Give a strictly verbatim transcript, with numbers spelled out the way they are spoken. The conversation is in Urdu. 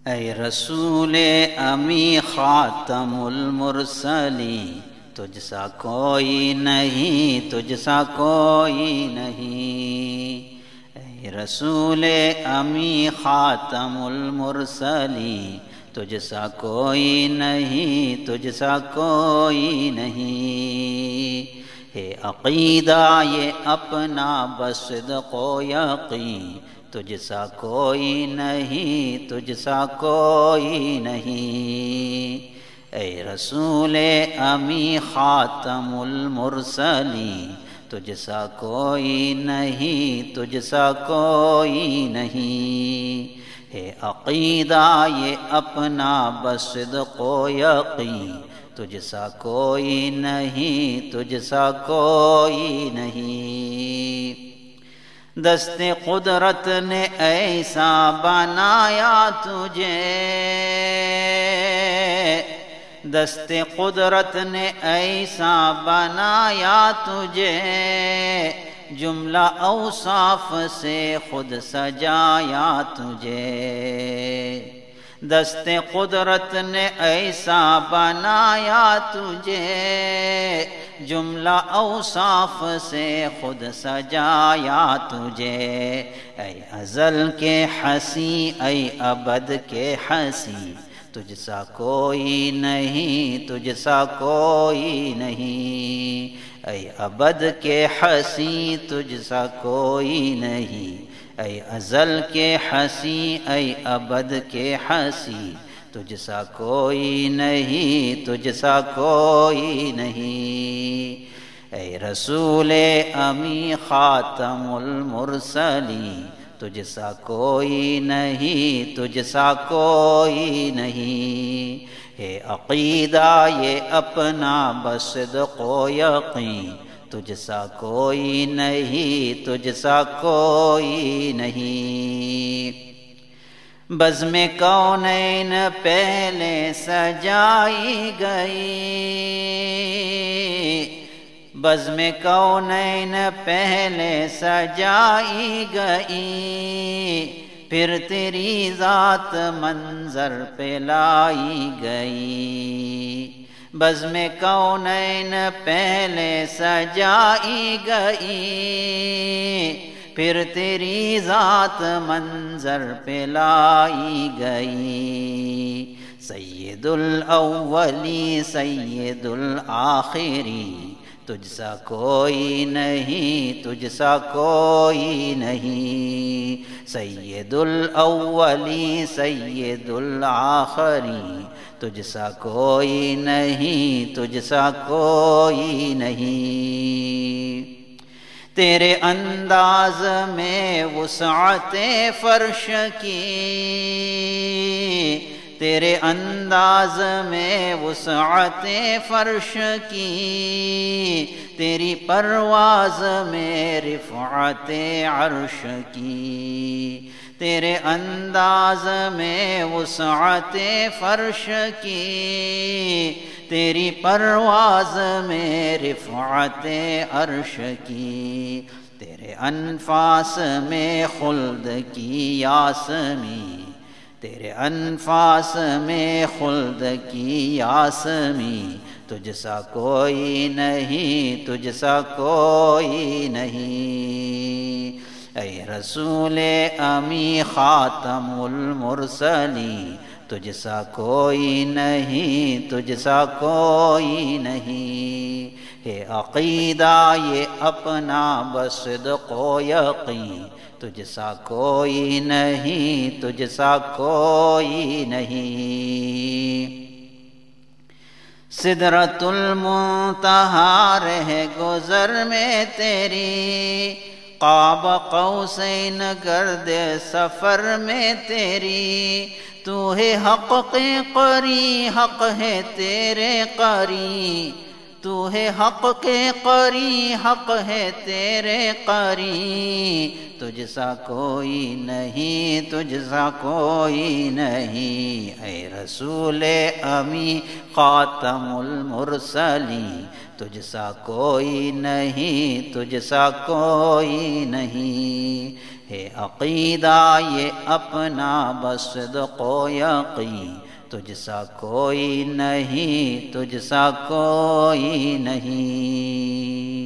اے رسول امی خاتم المرسلین، تجھ سا کوئی نہیں، تجھ سا کوئی نہیں۔ اے رسول امی خاتم المرسلین، تجھ سا کوئی نہیں، تجھ سا کوئی نہیں۔ ہے عقیدہ یہ اپنا بصدق و یقین، تجھ سا کوئی نہیں، تجھ سا کوئی نہیں۔ اے رسول امی خاتم المرسلین، تجھ سا کوئی نہیں، تجھ سا کوئی نہیں۔ ہے عقیدہ یہ اپنا بصدق و یقین، تجھ سا کوئی نہیں، تجھ سا کوئی نہیں۔ دست قدرت نے ایسا بنایا تجھے، دست قدرت نے ایسا بنایا تجھے، جملہ اوصاف سے خود سجایا تجھے۔ دست قدرت نے ایسا بنایا تجھے، جملہ اوصاف سے خود سجایا تجھے۔ اے ازل کے ہنسی، اے ابد کے ہنسی، تجھ سا کوئی نہیں، تجھ سا کوئی نہیں۔ اے ابد کے ہنسی، تجھ سا کوئی نہیں۔ اے ازل کے ہنسی، اے ابد کے ہنسی، تجھ سا کوئی نہیں، تجھ سا کوئی نہیں۔ اے رسول امی خاتم المرسلین، تجھ سا کوئی نہیں، تجھ سا کوئی نہیں۔ ہے عقیدہ یہ اپنا بصدق و یقین، تجھ سا کوئی نہیں، تجھ سا کوئی نہیں۔ بزم کونین پہلے سجائی گئی، بزم کونین پہلے سجائی گئی، پھر تیری ذات منظر پہ لائی گئی۔ بزم کونین پہلے سجائی گئی، پھر تیری ذات منظر پہ لائی گئی۔ سید الاولی سید الآخری، تجھ سا کوئی نہیں، تجھ سا کوئی نہیں۔ سید الاولی سید الآخری، تجھ سا کوئی نہیں، تجھ سا کوئی نہیں۔ تیرے انداز میں وسعت فرش کی، تیرے انداز میں وسعت فرش کی، تیری پرواز میں رفعت عرش کی۔ تیرے انداز میں وسعت فرش کی، تیری پرواز میں رفعت عرش کی۔ تیرے انفاس میں خلد کی یاسمی، تیرے انفاس میں خلد کی یاسمی، تجھ سا کوئی نہیں، تجھ سا کوئی نہیں۔ اے رسول امی خاتم المرسلین، تجھ سا کوئی نہیں، تجھ سا کوئی نہیں۔ ہے عقیدہ یہ اپنا بصدق و یقین، تجھ سا کوئی نہیں، تجھ سا کوئی نہیں۔ سدرۃ المنتہا رہ گزر میں تیری، قاب قوسین گرد سفر میں تیری، تو ہے حق کے قری، حق ہے تیرے قری، تو ہے حق کے قری، حق ہے تیرے قری، تجھ سا کوئی نہیں، تجھ سا کوئی نہیں۔ اے رسول امی خاتم المرسلین، تجھ سا کوئی نہیں، تجھ سا کوئی نہیں۔ ہے عقیدہ یہ اپنا بصدق و یقین، تجھ سا کوئی نہیں، تجھ سا کوئی نہیں۔